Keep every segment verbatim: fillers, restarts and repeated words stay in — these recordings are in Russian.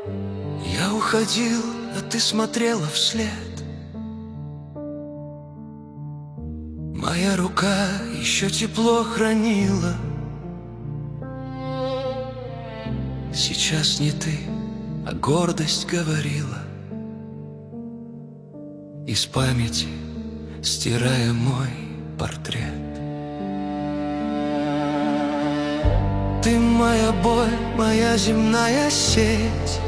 Я уходил, а ты смотрела вслед. Моя рука еще тепло хранила. Сейчас не ты, а гордость говорила, из памяти стирая мой портрет. Ты моя боль, моя земная сеть,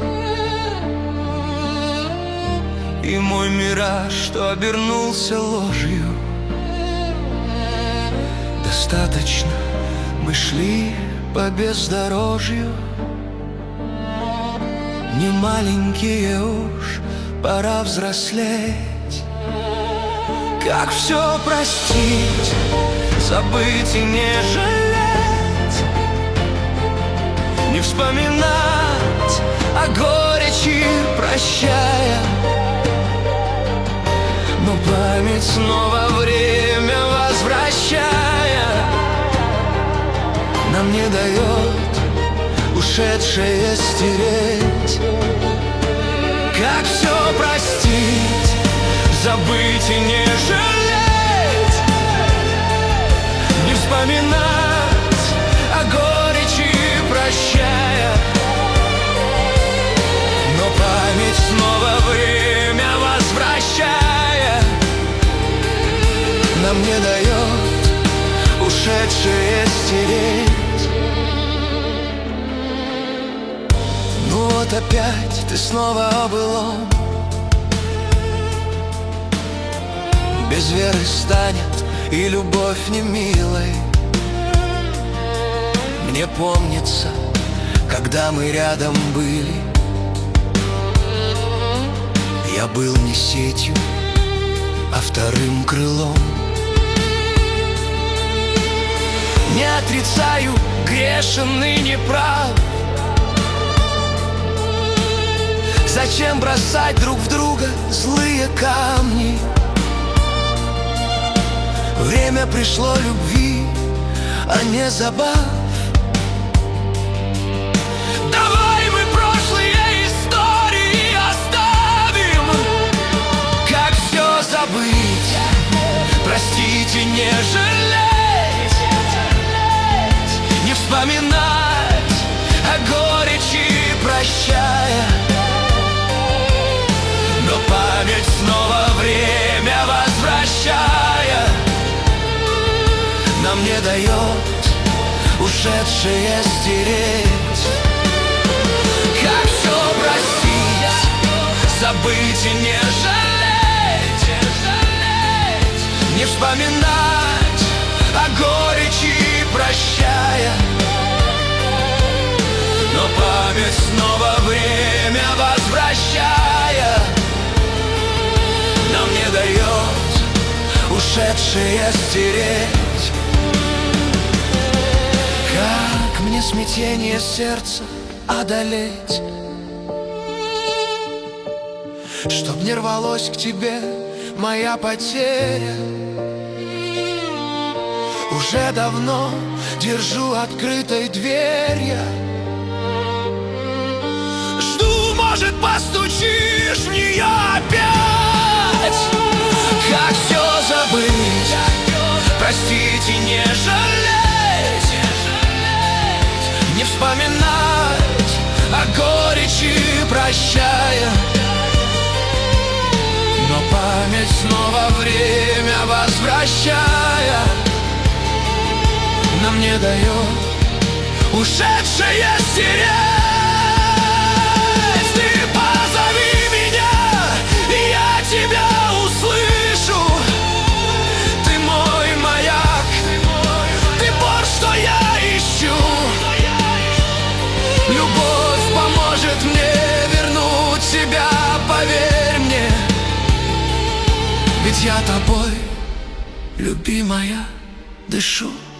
и мой мираж, что обернулся ложью. Достаточно, мы шли по бездорожью. Не маленькие уж, пора взрослеть. Как все простить, забыть и не жалеть, не вспоминать о горечи, прощая. Но память снова время возвращая, нам не дает ушедшее стереть. Как все простить, забыть и не жалеть, не вспоминать о горечи, прощая. Но память снова время возвращая, нам не дает ушедшее стереть. Ну вот опять ты снова о былом. Без веры станет и любовь не милой. Мне помнится, когда мы рядом были, я был не сетью, а вторым крылом. Не отрицаю, грешен и неправ. Зачем бросать друг в друга злые камни? Время пришло любви, а не забав. Давай мы прошлые истории оставим. Как все забыть, простить и не жалеть, не вспоминать о горечи, прощая. Но память снова время возвращая, нам не дает ушедшее стереть. Как все простить, забыть и не жалеть, не вспоминать о горечи, прощая. Но память снова время возвращая, нам не дает ушедшее стереть. Как мне смятение сердца одолеть, чтоб не рвалось к тебе моя потеря? Уже давно держу открытой дверь я. Жду, может, постучишь в нее опять. Как все забыть, простить и не жалеть, не вспоминать о горечи, прощая. Но память снова время возвращая, нам не дает ушедшее стереть. Ты позови меня, и я тебя услышу. Ты мой маяк, ты борт, что я ищу. Любовь поможет мне вернуть себя, поверь мне. Ведь я тобой, любимая, дышу.